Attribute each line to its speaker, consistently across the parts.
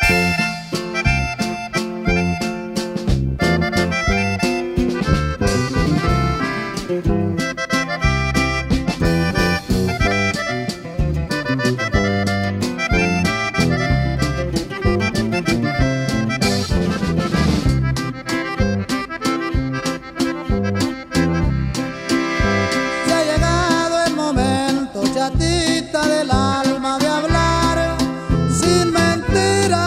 Speaker 1: Chatita del alma, de hablar sin mentiras.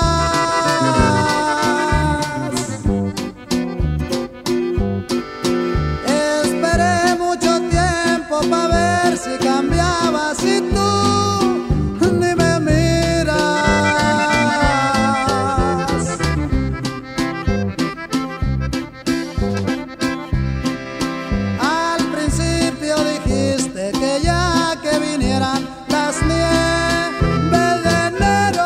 Speaker 1: Esperé mucho tiempo para ver si cambiabas y tú ni me miras. Al principio dijiste que ya que vinieran las nieves de enero,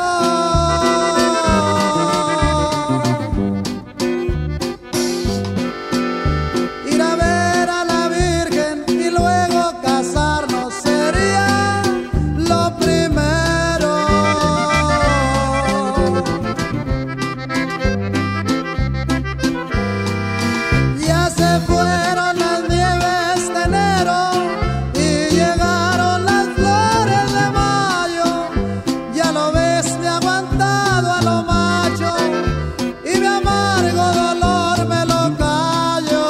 Speaker 1: ir a ver a la Virgen y luego casarnos sería lo primero. Ya se fueron las nieves de enero y llegaron las flores de mayo. Ya lo ves, me he aguantado a lo macho y mi amargo dolor me lo callo.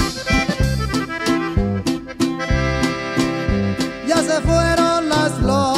Speaker 1: Ya se fueron las flores